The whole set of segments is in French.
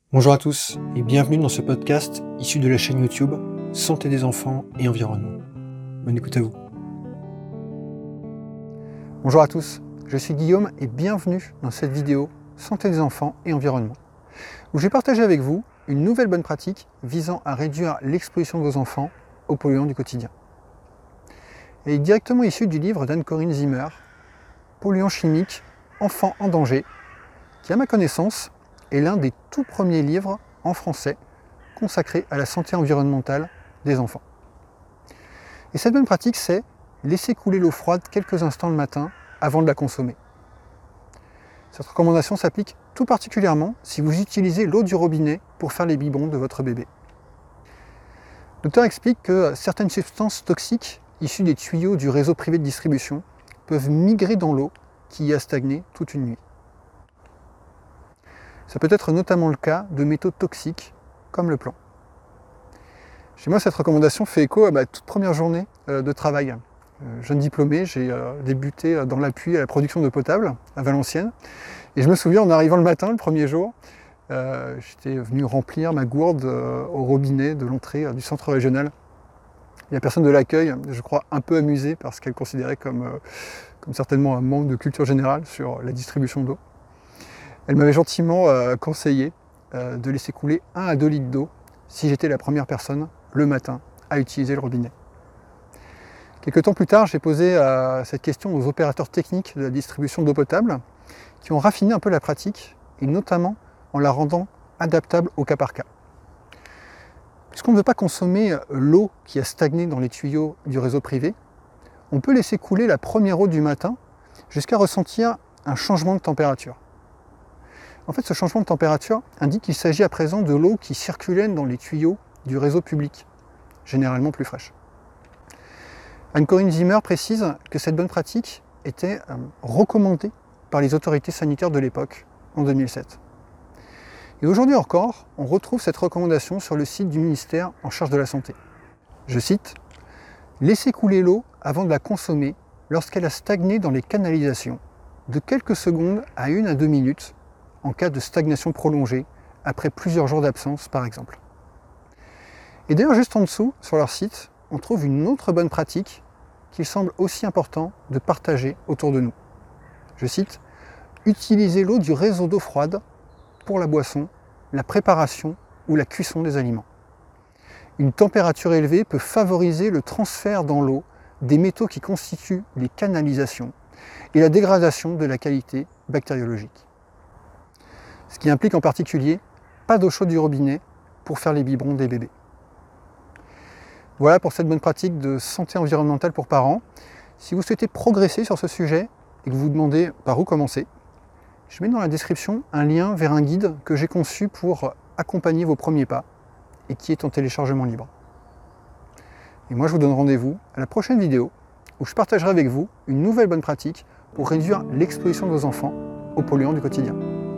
Bonjour à tous et bienvenue dans ce podcast issu de la chaîne YouTube Santé des enfants et environnement. Bonne écoute à vous. Bonjour à tous, je suis Guillaume et bienvenue dans cette vidéo Santé des enfants et environnement, où j'ai partagé avec vous une nouvelle bonne pratique visant à réduire l'exposition de vos enfants aux polluants du quotidien. Elle est directement issue du livre d'Anne-Corinne Zimmer, Polluants chimiques, enfants en danger, qui, à ma connaissance, est l'un des tout premiers livres en français consacrés à la santé environnementale des enfants. Et cette bonne pratique, c'est laisser couler l'eau froide quelques instants le matin avant de la consommer. Cette recommandation s'applique tout particulièrement si vous utilisez l'eau du robinet pour faire les biberons de votre bébé. L'auteur explique que certaines substances toxiques issues des tuyaux du réseau privé de distribution peuvent migrer dans l'eau qui y a stagné toute une nuit. Ça peut être notamment le cas de métaux toxiques comme le plomb. Chez moi, cette recommandation fait écho à ma toute première journée de travail. Jeune diplômé, j'ai débuté dans l'appui à la production d'eau potable à Valenciennes. Et je me souviens, en arrivant le matin, le premier jour, j'étais venu remplir ma gourde au robinet de l'entrée du centre régional. Il y a personne de l'accueil, je crois un peu amusé parce qu'elle considérait comme certainement un manque de culture générale sur la distribution d'eau. Elle m'avait gentiment conseillé de laisser couler 1 à 2 litres d'eau si j'étais la première personne le matin à utiliser le robinet. Quelques temps plus tard, j'ai posé cette question aux opérateurs techniques de la distribution d'eau potable qui ont raffiné un peu la pratique et notamment en la rendant adaptable au cas par cas. Puisqu'on ne veut pas consommer l'eau qui a stagné dans les tuyaux du réseau privé, on peut laisser couler la première eau du matin jusqu'à ressentir un changement de température. En fait, ce changement de température indique qu'il s'agit à présent de l'eau qui circulait dans les tuyaux du réseau public, généralement plus fraîche. Anne-Corinne Zimmer précise que cette bonne pratique était recommandée par les autorités sanitaires de l'époque, en 2007. Et aujourd'hui encore, on retrouve cette recommandation sur le site du ministère en charge de la Santé. Je cite « Laissez couler l'eau avant de la consommer lorsqu'elle a stagné dans les canalisations, de quelques secondes à 1 à 2 minutes, en cas de stagnation prolongée, après plusieurs jours d'absence par exemple. » Et d'ailleurs, juste en dessous, sur leur site, on trouve une autre bonne pratique qu'il semble aussi important de partager autour de nous. Je cite « Utilisez l'eau du réseau d'eau froide pour la boisson, la préparation ou la cuisson des aliments. Une température élevée peut favoriser le transfert dans l'eau des métaux qui constituent les canalisations et la dégradation de la qualité bactériologique. Ce qui implique en particulier pas d'eau chaude du robinet pour faire les biberons des bébés. Voilà pour cette bonne pratique de santé environnementale pour parents. Si vous souhaitez progresser sur ce sujet et que vous vous demandez par où commencer, je mets dans la description un lien vers un guide que j'ai conçu pour accompagner vos premiers pas et qui est en téléchargement libre. Et moi, je vous donne rendez-vous à la prochaine vidéo où je partagerai avec vous une nouvelle bonne pratique pour réduire l'exposition de vos enfants aux polluants du quotidien.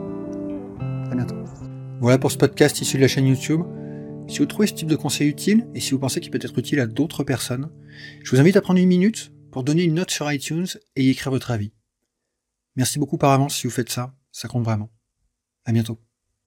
À bientôt. Voilà pour ce podcast issu de la chaîne YouTube. Si vous trouvez ce type de conseil utile et si vous pensez qu'il peut être utile à d'autres personnes, je vous invite à prendre 1 minute pour donner une note sur iTunes et y écrire votre avis. Merci beaucoup par avance si vous faites ça, ça compte vraiment. À bientôt.